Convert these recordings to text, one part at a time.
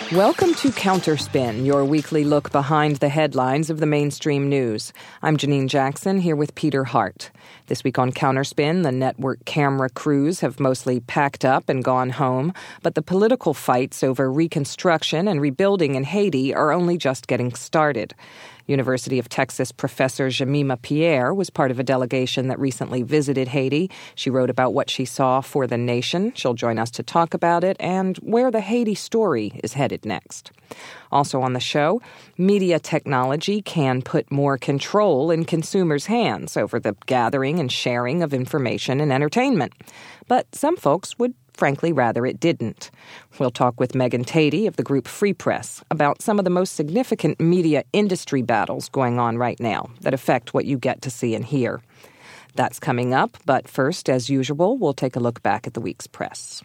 Welcome to Counterspin, your weekly look behind the headlines of the mainstream news. I'm Janine Jackson, here with Peter Hart. This week on Counterspin, the network camera crews have mostly packed up and gone home, but the political fights over reconstruction and rebuilding in Haiti are only just getting started. University of Texas professor Jemima Pierre was part of a delegation that recently visited Haiti. She wrote about what she saw for The Nation. She'll join us to talk about it and where the Haiti story is headed next. Also on the show, media technology can put more control in consumers' hands over the gathering and sharing of information and entertainment. But some folks would frankly rather it didn't. We'll talk with Megan Tatey of the group Free Press about some of the most significant media industry battles going on right now that affect what you get to see and hear. That's coming up, but first, as usual, we'll take a look back at the week's press.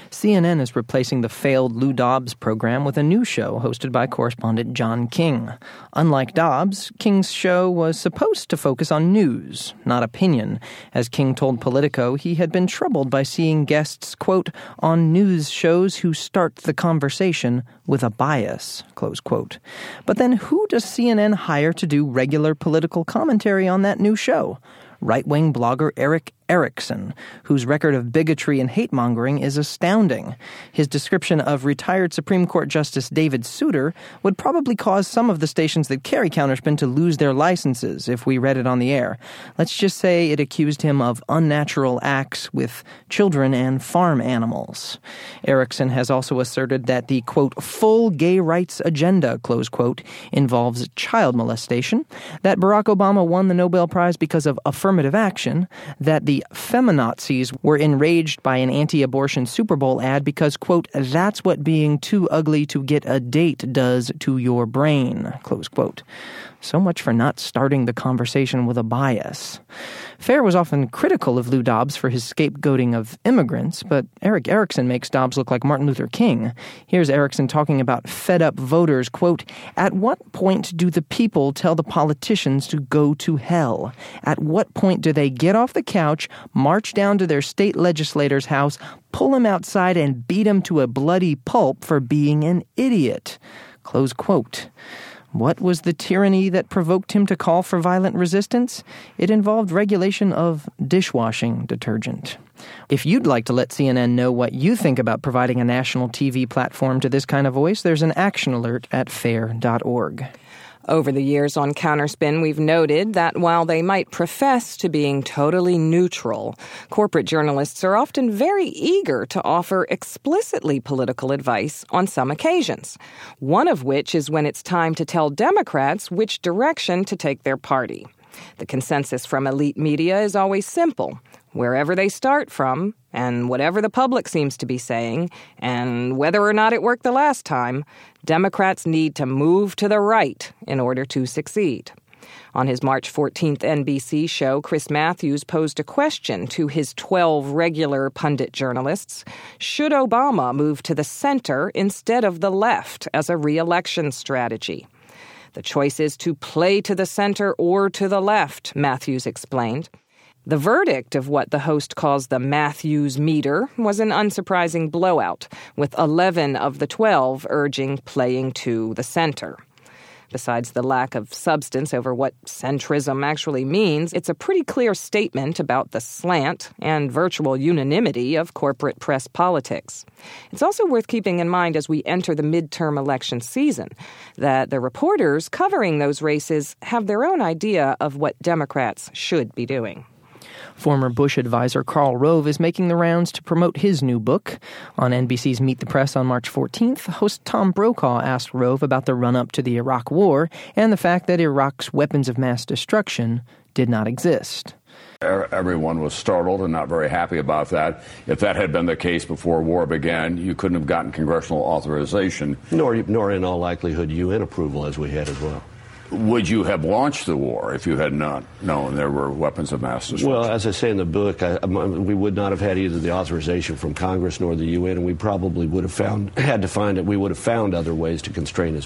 CNN is replacing the failed Lou Dobbs program with a new show hosted by correspondent John King. Unlike Dobbs, King's show was supposed to focus on news, not opinion. As King told Politico, he had been troubled by seeing guests, quote, on news shows who start the conversation with a bias, close quote. But then who does CNN hire to do regular political commentary on that new show? Right-wing blogger Eric Erickson, whose record of bigotry and hate-mongering is astounding. His description of retired Supreme Court Justice David Souter would probably cause some of the stations that carry Counterspin to lose their licenses if we read it on the air. Let's just say it accused him of unnatural acts with children and farm animals. Erickson has also asserted that the, quote, full gay rights agenda, close quote, involves child molestation, that Barack Obama won the Nobel Prize because of affirmative action, that the feminazis were enraged by an anti-abortion Super Bowl ad because, quote, that's what being too ugly to get a date does to your brain, close quote. So much for not starting the conversation with a bias. Fair was often critical of Lou Dobbs for his scapegoating of immigrants, but Eric Erickson makes Dobbs look like Martin Luther King. Here's Erickson talking about fed-up voters, quote, at what point do the people tell the politicians to go to hell? At what point do they get off the couch, march down to their state legislator's house, pull him outside, and beat him to a bloody pulp for being an idiot? Close quote. What was the tyranny that provoked him to call for violent resistance? It involved regulation of dishwashing detergent. If you'd like to let CNN know what you think about providing a national TV platform to this kind of voice, there's an action alert at fair.org. Over the years on Counterspin, we've noted that while they might profess to being totally neutral, corporate journalists are often very eager to offer explicitly political advice on some occasions, one of which is when it's time to tell Democrats which direction to take their party. The consensus from elite media is always simple. Wherever they start from, and whatever the public seems to be saying, and whether or not it worked the last time, Democrats need to move to the right in order to succeed. On his March 14th NBC show, Chris Matthews posed a question to his 12 regular pundit journalists. Should Obama move to the center instead of the left as a re-election strategy? The choice is to play to the center or to the left, Matthews explained. The verdict of what the host calls the Matthews meter was an unsurprising blowout, with 11 of the 12 urging playing to the center. Besides the lack of substance over what centrism actually means, it's a pretty clear statement about the slant and virtual unanimity of corporate press politics. It's also worth keeping in mind as we enter the midterm election season that the reporters covering those races have their own idea of what Democrats should be doing. Former Bush advisor Karl Rove is making the rounds to promote his new book. On NBC's Meet the Press on March 14th, host Tom Brokaw asked Rove about the run-up to the Iraq War and the fact that Iraq's weapons of mass destruction did not exist. Everyone was startled and not very happy about that. If that had been the case before war began, you couldn't have gotten congressional authorization. Nor in all likelihood UN approval as we had as well. Would you have launched the war if you had not known there were weapons of mass destruction? Well, as I say in the book, we would not have had either the authorization from Congress nor the UN, and we probably would have found other ways to constrain his behavior.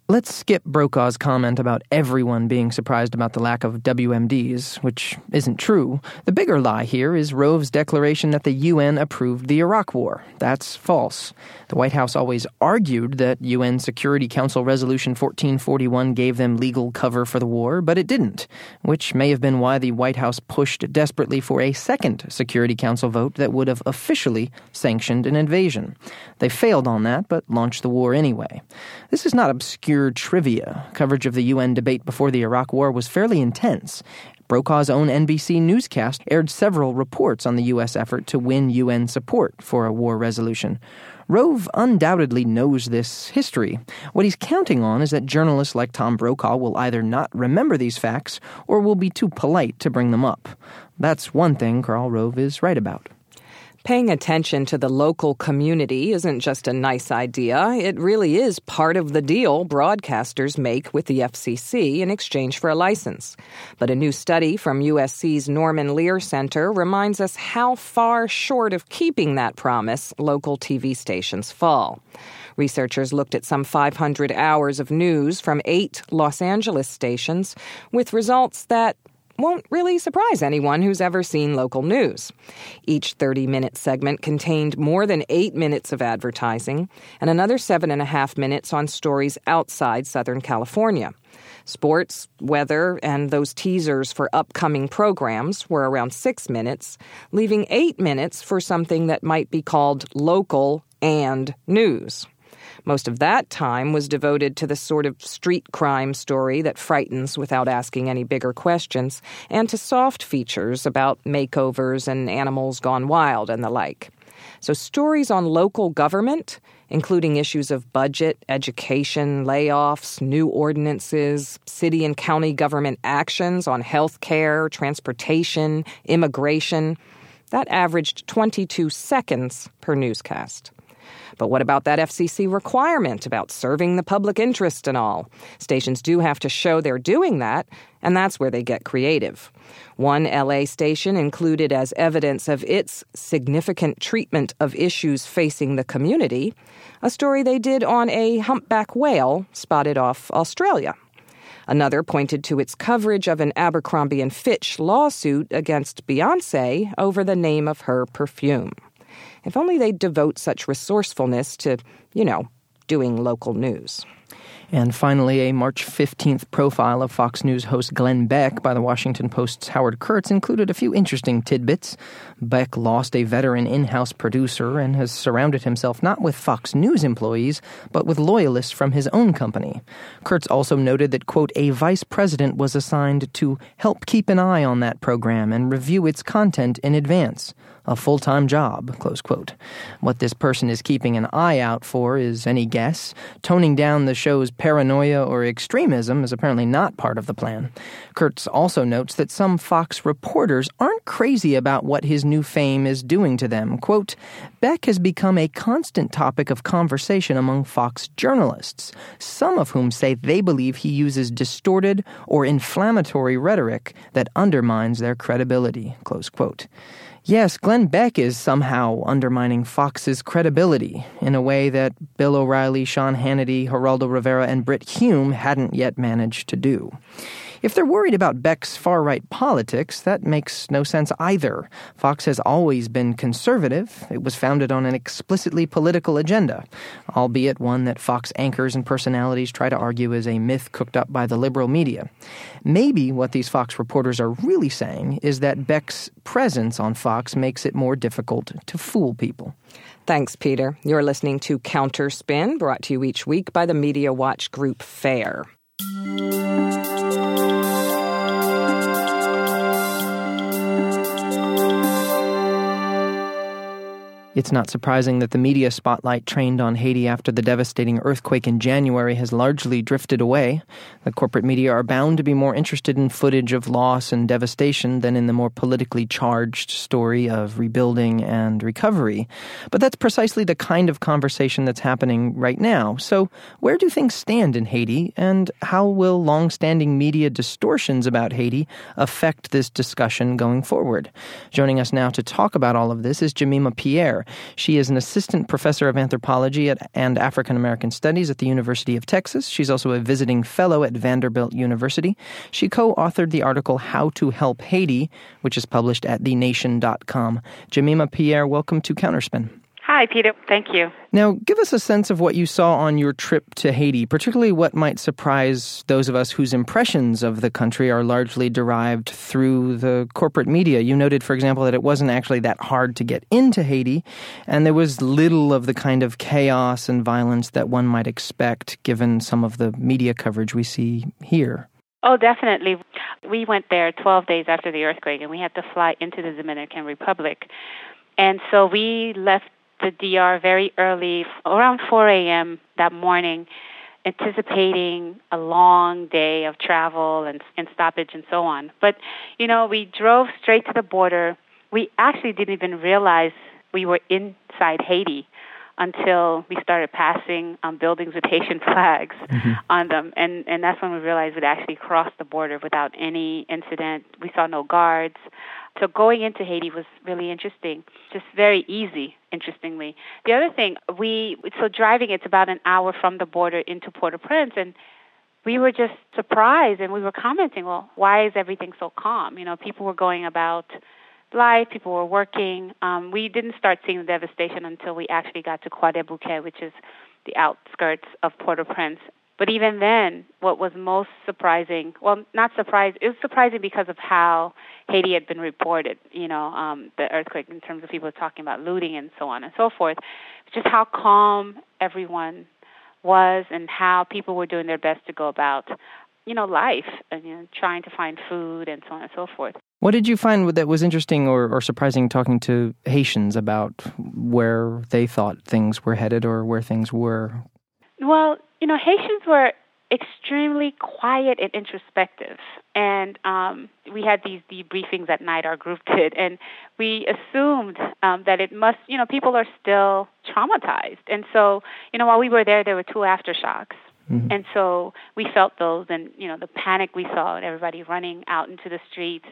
Let's skip Brokaw's comment about everyone being surprised about the lack of WMDs, which isn't true. The bigger lie here is Rove's declaration that the UN approved the Iraq War. That's false. The White House always argued that UN Security Council Resolution 1441 gave them legal cover for the war, but it didn't, which may have been why the White House pushed desperately for a second Security Council vote that would have officially sanctioned an invasion. They failed on that, but launched the war anyway. This is not obscure trivia. Coverage of the UN debate before the Iraq War was fairly intense. Brokaw's own NBC newscast aired several reports on the U.S. effort to win UN support for a war resolution. Rove undoubtedly knows this history. What he's counting on is that journalists like Tom Brokaw will either not remember these facts or will be too polite to bring them up. That's one thing Karl Rove is right about. Paying attention to the local community isn't just a nice idea. It really is part of the deal broadcasters make with the FCC in exchange for a license. But a new study from USC's Norman Lear Center reminds us how far short of keeping that promise local TV stations fall. Researchers looked at some 500 hours of news from 8 Los Angeles stations with results that won't really surprise anyone who's ever seen local news. Each 30-minute segment contained more than 8 minutes of advertising and another 7.5 minutes on stories outside Southern California. Sports, weather, and those teasers for upcoming programs were around 6 minutes, leaving 8 minutes for something that might be called local and news. Most of that time was devoted to the sort of street crime story that frightens without asking any bigger questions, and to soft features about makeovers and animals gone wild and the like. So stories on local government, including issues of budget, education, layoffs, new ordinances, city and county government actions on health care, transportation, immigration, that averaged 22 seconds per newscast. But what about that FCC requirement about serving the public interest and all? Stations do have to show they're doing that, and that's where they get creative. One LA station included as evidence of its significant treatment of issues facing the community a story they did on a humpback whale spotted off Australia. Another pointed to its coverage of an Abercrombie & Fitch lawsuit against Beyoncé over the name of her perfume. If only they'd devote such resourcefulness to, doing local news. And finally, a March 15th profile of Fox News host Glenn Beck by the Washington Post's Howard Kurtz included a few interesting tidbits. Beck lost a veteran in-house producer and has surrounded himself not with Fox News employees, but with loyalists from his own company. Kurtz also noted that, quote, a vice president was assigned to help keep an eye on that program and review its content in advance. A full-time job, close quote. What this person is keeping an eye out for is any guess. Toning down the show's paranoia or extremism is apparently not part of the plan. Kurtz also notes that some Fox reporters aren't crazy about what his new fame is doing to them. Quote, Beck has become a constant topic of conversation among Fox journalists, some of whom say they believe he uses distorted or inflammatory rhetoric that undermines their credibility, close quote. Yes, Glenn Beck is somehow undermining Fox's credibility in a way that Bill O'Reilly, Sean Hannity, Geraldo Rivera, and Brit Hume hadn't yet managed to do. If they're worried about Beck's far-right politics, that makes no sense either. Fox has always been conservative. It was founded on an explicitly political agenda, albeit one that Fox anchors and personalities try to argue is a myth cooked up by the liberal media. Maybe what these Fox reporters are really saying is that Beck's presence on Fox makes it more difficult to fool people. Thanks, Peter. You're listening to Counterspin, brought to you each week by the Media Watch Group FAIR. It's not surprising that the media spotlight trained on Haiti after the devastating earthquake in January has largely drifted away. The corporate media are bound to be more interested in footage of loss and devastation than in the more politically charged story of rebuilding and recovery. But that's precisely the kind of conversation that's happening right now. So where do things stand in Haiti, and how will long-standing media distortions about Haiti affect this discussion going forward? Joining us now to talk about all of this is Jemima Pierre. Pierre. She is an assistant professor of anthropology and African American studies at the University of Texas. She's also a visiting fellow at Vanderbilt University. She co-authored the article How to Help Haiti, which is published at thenation.com. Jemima Pierre, welcome to Counterspin. Hi, Peter. Thank you. Now, give us a sense of what you saw on your trip to Haiti, particularly what might surprise those of us whose impressions of the country are largely derived through the corporate media. You noted, for example, that it wasn't actually that hard to get into Haiti, and there was little of the kind of chaos and violence that one might expect given some of the media coverage we see here. Oh, definitely. We went there 12 days after the earthquake, and we had to fly into the Dominican Republic. And so we left the DR very early, around 4 a.m. that morning, anticipating a long day of travel and stoppage and so on. But, we drove straight to the border. We actually didn't even realize we were inside Haiti until we started passing buildings with Haitian flags on them. And that's when we realized we'd actually crossed the border without any incident. We saw no guards. So going into Haiti was really interesting, just very easy, interestingly. The other thing, so driving, it's about an hour from the border into Port-au-Prince, and we were just surprised, and we were commenting, well, why is everything so calm? People were going about life, people were working. We didn't start seeing the devastation until we actually got to Croix des Bouquets, which is the outskirts of Port-au-Prince. But even then, what was most surprising, well, not surprising, it was surprising because of how Haiti had been reported, the earthquake, in terms of people talking about looting and so on and so forth, just how calm everyone was and how people were doing their best to go about, life and, trying to find food and so on and so forth. What did you find that was interesting or surprising talking to Haitians about where they thought things were headed or where things were? Well, Haitians were extremely quiet and introspective. And we had these debriefings at night, our group did, and we assumed that it must, people are still traumatized. And so, while we were there were 2 aftershocks. Mm-hmm. And so we felt those, and, the panic we saw and everybody running out into the streets.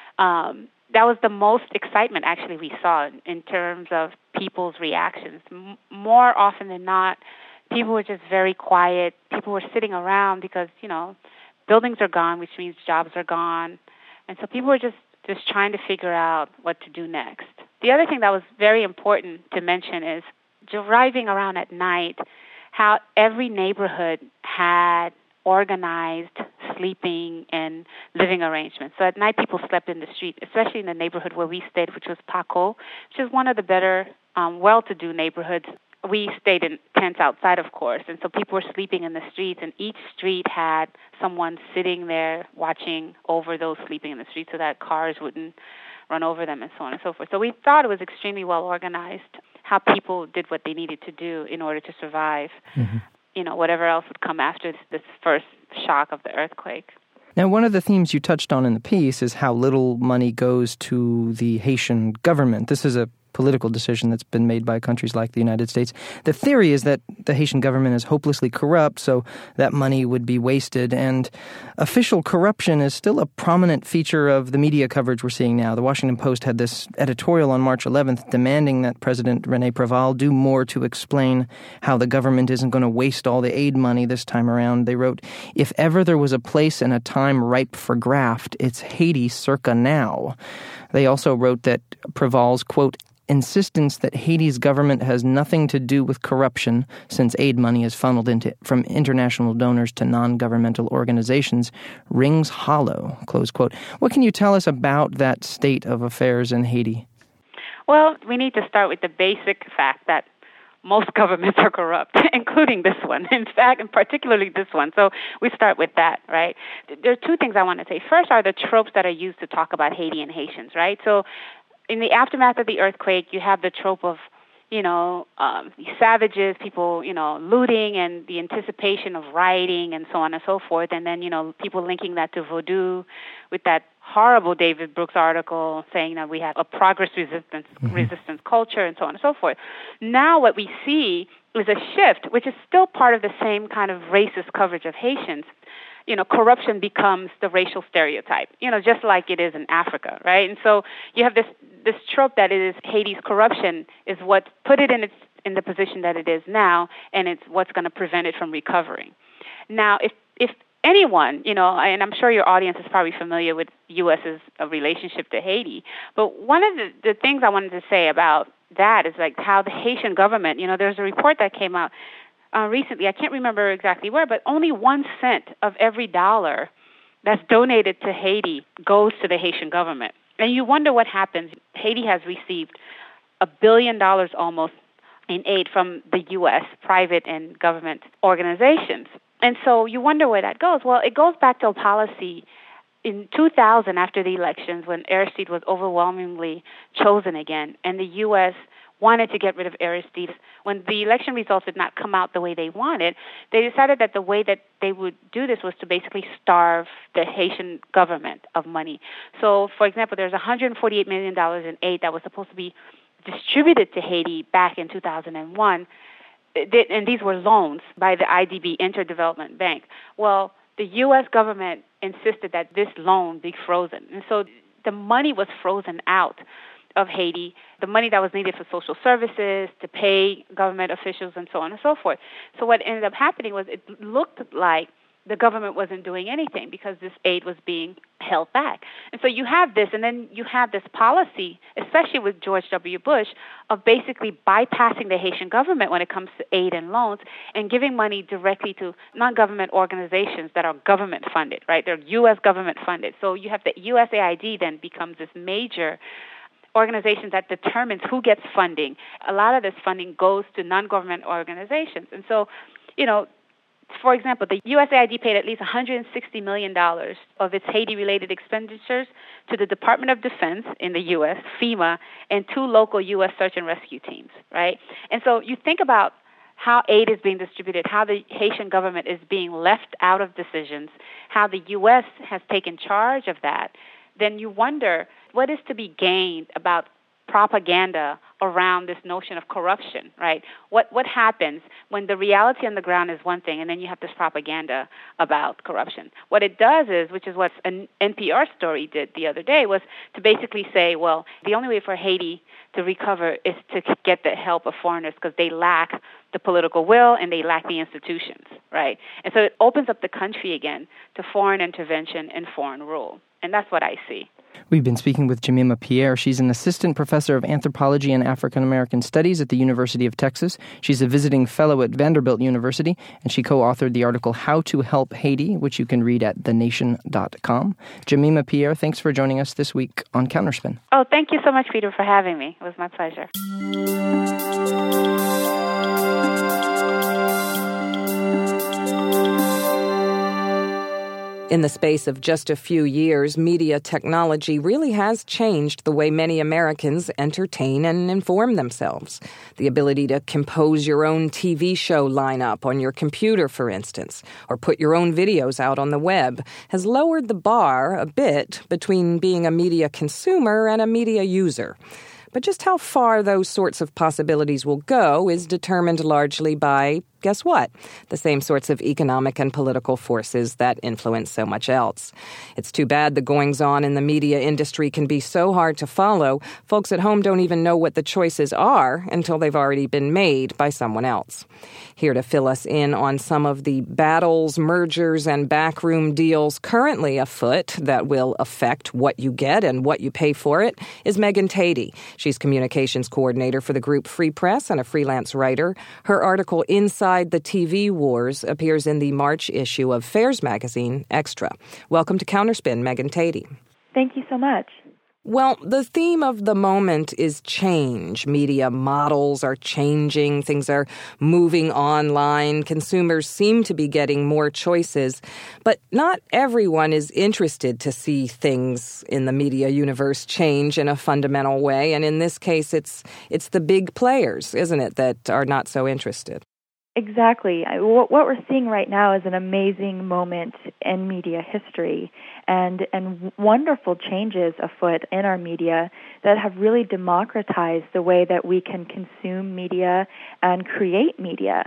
That was the most excitement, actually, we saw in terms of people's reactions. More often than not, people were just very quiet. People were sitting around because, buildings are gone, which means jobs are gone. And so people were just trying to figure out what to do next. The other thing that was very important to mention is driving around at night, how every neighborhood had organized sleeping and living arrangements. So at night, people slept in the street, especially in the neighborhood where we stayed, which was Paco, which is one of the better, well-to-do neighborhoods. We stayed in tents outside, of course, and so people were sleeping in the streets, and each street had someone sitting there watching over those sleeping in the street so that cars wouldn't run over them and so on and so forth. So we thought it was extremely well organized, how people did what they needed to do in order to survive, whatever else would come after this first shock of the earthquake. Now, one of the themes you touched on in the piece is how little money goes to the Haitian government. This is a political decision that's been made by countries like the United States. The theory is that the Haitian government is hopelessly corrupt, so that money would be wasted. And official corruption is still a prominent feature of the media coverage we're seeing now. The Washington Post had this editorial on March 11th demanding that President René Préval do more to explain how the government isn't going to waste all the aid money this time around. They wrote, "If ever there was a place and a time ripe for graft, it's Haiti circa now." They also wrote that Préval's, quote, insistence that Haiti's government has nothing to do with corruption since aid money is funneled from international donors to non-governmental organizations rings hollow, close quote. What can you tell us about that state of affairs in Haiti? Well, we need to start with the basic fact that most governments are corrupt, including this one, in fact, and particularly this one. So we start with that, right? There are 2 things I want to say. First are the tropes that are used to talk about Haiti and Haitians, right? So in the aftermath of the earthquake, you have the trope of, savages, people, looting and the anticipation of rioting and so on and so forth. And then, people linking that to voodoo with that horrible David Brooks article saying that we have a progress resistance culture and so on and so forth. Now what we see is a shift, which is still part of the same kind of racist coverage of Haitians. corruption becomes the racial stereotype, just like it is in Africa, right? And so you have this trope that it is Haiti's corruption is what put it in the position that it is now, and it's what's going to prevent it from recovering. Now, if anyone, and I'm sure your audience is probably familiar with U.S.'s relationship to Haiti, but one of the things I wanted to say about that is like how the Haitian government, there's a report that came out recently, I can't remember exactly where, but only 1 cent of every dollar that's donated to Haiti goes to the Haitian government. And you wonder what happens. Haiti has received $1 billion almost in aid from the U.S., private and government organizations. And so you wonder where that goes. Well, it goes back to a policy in 2000 after the elections when Aristide was overwhelmingly chosen again, and the U.S. wanted to get rid of Aristide. When the election results did not come out the way they wanted, they decided that the way that they would do this was to basically starve the Haitian government of money. So, for example, there's $148 million in aid that was supposed to be distributed to Haiti back in 2001, and these were loans by the IDB, Interdevelopment Bank. Well, the U.S. government insisted that this loan be frozen, and so the money was frozen out of Haiti, the money that was needed for social services, to pay government officials, and so on and so forth. So what ended up happening was it looked like the government wasn't doing anything because this aid was being held back. And so you have this, and then you have this policy, especially with George W. Bush, of basically bypassing the Haitian government when it comes to aid and loans and giving money directly to non-government organizations that are government-funded, right? They're U.S. government-funded. So you have the USAID then becomes this major organization that determines who gets funding. A lot of this funding goes to non-government organizations. And so, for example, the USAID paid at least $160 million of its Haiti-related expenditures to the Department of Defense in the U.S., FEMA, and 2 local U.S. search and rescue teams, right? And so you think about how aid is being distributed, how the Haitian government is being left out of decisions, how the U.S. has taken charge of that, then you wonder what is to be gained about propaganda around this notion of corruption, right? What happens when the reality on the ground is one thing, and then you have this propaganda about corruption? What it does is, which is what an NPR story did the other day, was to basically say, well, the only way for Haiti to recover is to get the help of foreigners because they lack the political will and they lack the institutions, right? And so it opens up the country again to foreign intervention and foreign rule. And that's what I see. We've been speaking with Jemima Pierre. She's an assistant professor of anthropology and African American studies at the University of Texas. She's a visiting fellow at Vanderbilt University, and she co-authored the article How to Help Haiti, which you can read at thenation.com. Jemima Pierre, thanks for joining us this week on Counterspin. Oh, thank you so much, Peter, for having me. It was my pleasure. In the space of just a few years, media technology really has changed the way many Americans entertain and inform themselves. The ability to compose your own TV show lineup on your computer, for instance, or put your own videos out on the web, has lowered the bar a bit between being a media consumer and a media user. But just how far those sorts of possibilities will go is determined largely by, guess what? The same sorts of economic and political forces that influence so much else. It's too bad the goings-on in the media industry can be so hard to follow. Folks at home don't even know what the choices are until they've already been made by someone else. Here to fill us in on some of the battles, mergers, and backroom deals currently afoot that will affect what you get and what you pay for it is Megan Tady. She's communications coordinator for the group Free Press and a freelance writer. Her article Inside the TV Wars appears in the March issue of Fairs magazine, Extra. Welcome to Counterspin, Megan Tady. Thank you so much. Well, the theme of the moment is change. Media models are changing. Things are moving online. Consumers seem to be getting more choices. But not everyone is interested to see things in the media universe change in a fundamental way. And in this case, it's the big players, isn't it, that are not so interested? Exactly. What we're seeing right now is an amazing moment in media history and wonderful changes afoot in our media that have really democratized the way that we can consume media and create media.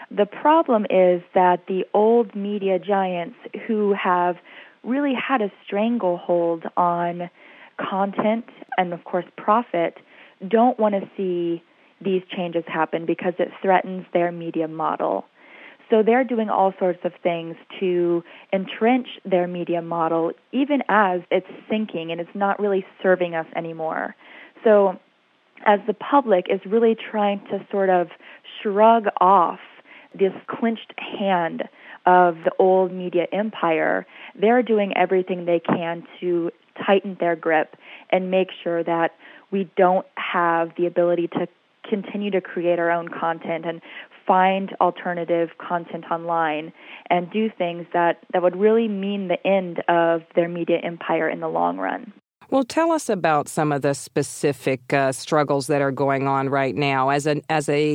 The problem is that the old media giants who have really had a stranglehold on content and, of course, profit don't want to see these changes happen because it threatens their media model. So they're doing all sorts of things to entrench their media model, even as it's sinking and it's not really serving us anymore. So as the public is really trying to sort of shrug off this clenched hand of the old media empire, they're doing everything they can to tighten their grip and make sure that we don't have the ability to continue to create our own content and find alternative content online and do things that would really mean the end of their media empire in the long run. Well, tell us about some of the specific struggles that are going on right now. As a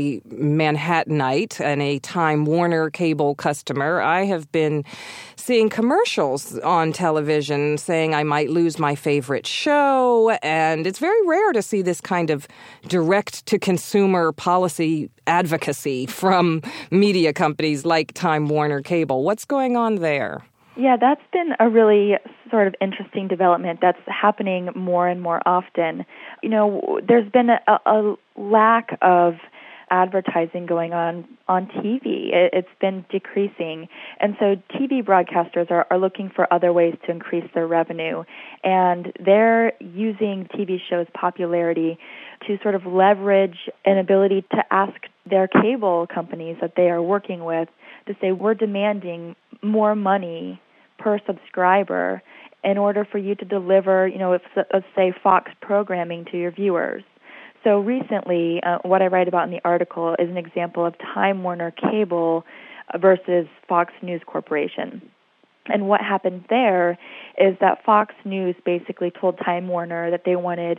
Manhattanite and a Time Warner cable customer, I have been seeing commercials on television saying I might lose my favorite show, and it's very rare to see this kind of direct-to-consumer policy advocacy from media companies like Time Warner Cable. What's going on there? Yeah, that's been a really sort of interesting development that's happening more and more often. You know, there's been a lack of advertising going on TV. It's been decreasing. And so TV broadcasters are looking for other ways to increase their revenue. And they're using TV shows' popularity to sort of leverage an ability to ask their cable companies that they are working with to say, we're demanding more money per subscriber in order for you to deliver, let's say Fox programming to your viewers. So recently, what I write about in the article is an example of Time Warner Cable versus Fox News Corporation. And what happened there is that Fox News basically told Time Warner that they wanted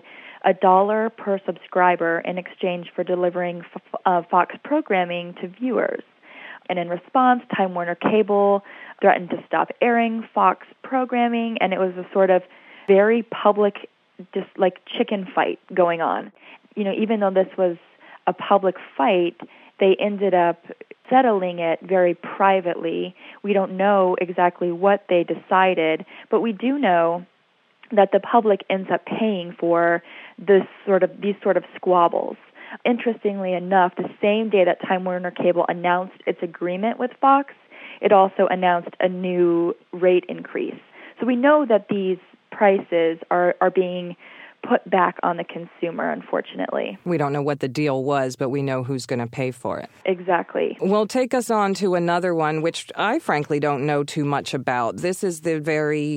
$1 per subscriber in exchange for delivering Fox programming to viewers. And in response, Time Warner Cable threatened to stop airing Fox programming, and it was a sort of very public, just like chicken fight going on. Even though this was a public fight, they ended up settling it very privately. We don't know exactly what they decided, but we do know that the public ends up paying for these sort of squabbles. Interestingly enough, the same day that Time Warner Cable announced its agreement with Fox, it also announced a new rate increase. So we know that these prices are being put back on the consumer, unfortunately. We don't know what the deal was, but we know who's going to pay for it. Exactly. Well, take us on to another one, which I frankly don't know too much about. This is the very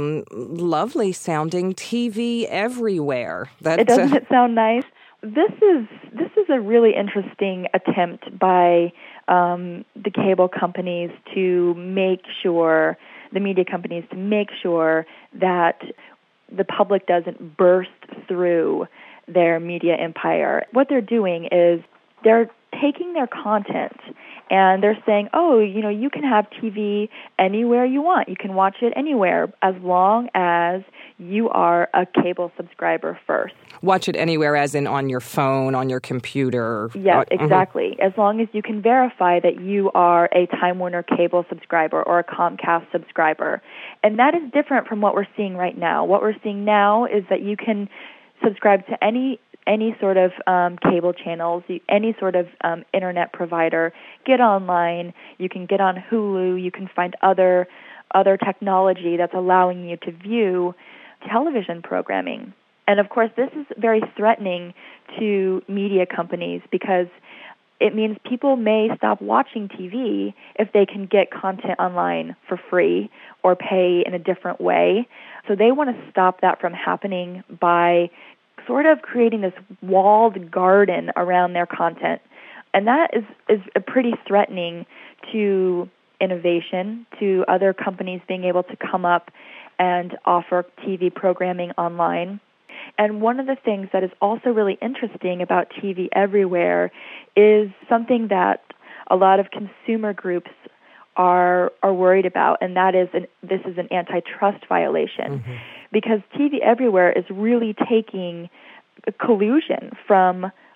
lovely-sounding TV Everywhere. Doesn't it sound nice? This is a really interesting attempt by the cable companies to make sure, the media companies to make sure that the public doesn't burst through their media empire. What they're doing is they're taking their content and they're saying, you can have TV anywhere you want. You can watch it anywhere as long as you are a cable subscriber first. Watch it anywhere as in on your phone, on your computer. Yes, exactly. As long as you can verify that you are a Time Warner Cable subscriber or a Comcast subscriber. And that is different from what we're seeing right now. What we're seeing now is that you can subscribe to any sort of cable channels, any sort of internet provider, get online, you can get on Hulu, you can find other technology that's allowing you to view television programming. And of course, this is very threatening to media companies because it means people may stop watching TV if they can get content online for free or pay in a different way. So they want to stop that from happening by sort of creating this walled garden around their content. And that is pretty threatening to innovation, to other companies being able to come up and offer TV programming online. And one of the things that is also really interesting about TV Everywhere is something that a lot of consumer groups are worried about, and that is this is an antitrust violation. Because TV Everywhere is really taking collusion from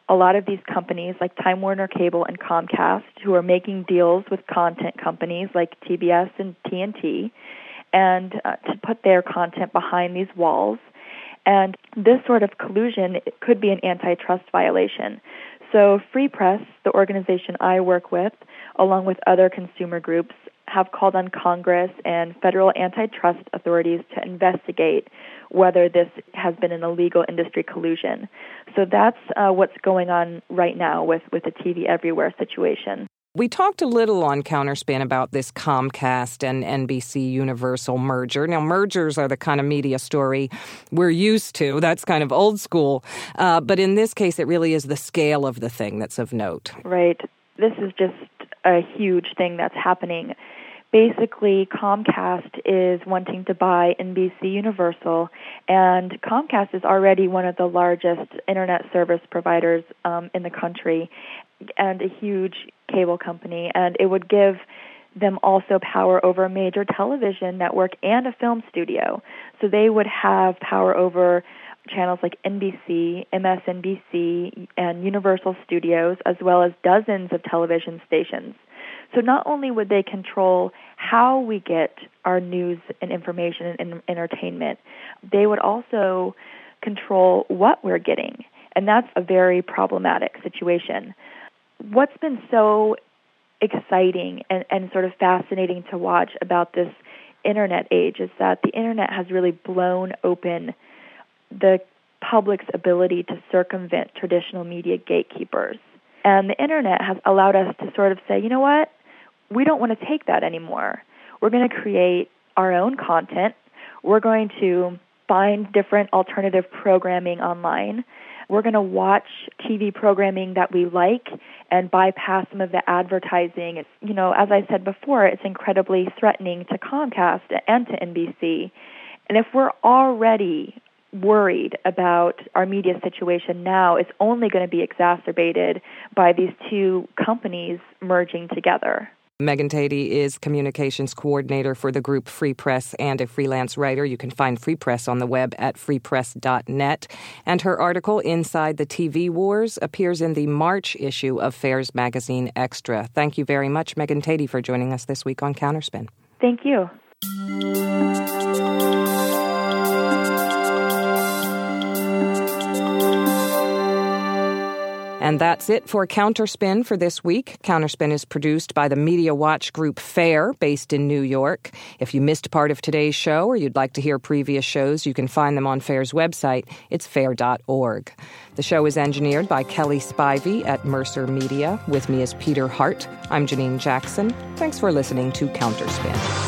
a lot of these companies like Time Warner Cable and Comcast, who are making deals with content companies like TBS and TNT, and to put their content behind these walls. And this sort of collusion could be an antitrust violation. So Free Press, the organization I work with, along with other consumer groups, have called on Congress and federal antitrust authorities to investigate whether this has been an illegal industry collusion. So that's what's going on right now with the TV Everywhere situation. We talked a little on Counterspin about this Comcast and NBC Universal merger. Now, mergers are the kind of media story we're used to. That's kind of old school. But in this case, it really is the scale of the thing that's of note. Right. This is just a huge thing that's happening. Basically, Comcast is wanting to buy NBC Universal, and Comcast is already one of the largest internet service providers in the country and a huge cable company, and it would give them also power over a major television network and a film studio. So they would have power over channels like NBC, MSNBC, and Universal Studios, as well as dozens of television stations. So not only would they control how we get our news and information and entertainment, they would also control what we're getting. And that's a very problematic situation. What's been so exciting and sort of fascinating to watch about this internet age is that the internet has really blown open the public's ability to circumvent traditional media gatekeepers. And the internet has allowed us to sort of say, you know what? We don't want to take that anymore. We're going to create our own content. We're going to find different alternative programming online. We're going to watch TV programming that we like and bypass some of the advertising. It's, you know, as I said before, it's incredibly threatening to Comcast and to NBC. And if we're already worried about our media situation now, it's only going to be exacerbated by these two companies merging together. Megan Tady is communications coordinator for the group Free Press and a freelance writer. You can find Free Press on the web at freepress.net. And her article, Inside the TV Wars, appears in the March issue of Fairs Magazine Extra. Thank you very much, Megan Tady, for joining us this week on Counterspin. Thank you. And that's it for Counterspin for this week. Counterspin is produced by the Media Watch group FAIR, based in New York. If you missed part of today's show or you'd like to hear previous shows, you can find them on FAIR's website. It's fair.org. The show is engineered by Kelly Spivey at Mercer Media. With me is Peter Hart. I'm Janine Jackson. Thanks for listening to Counterspin.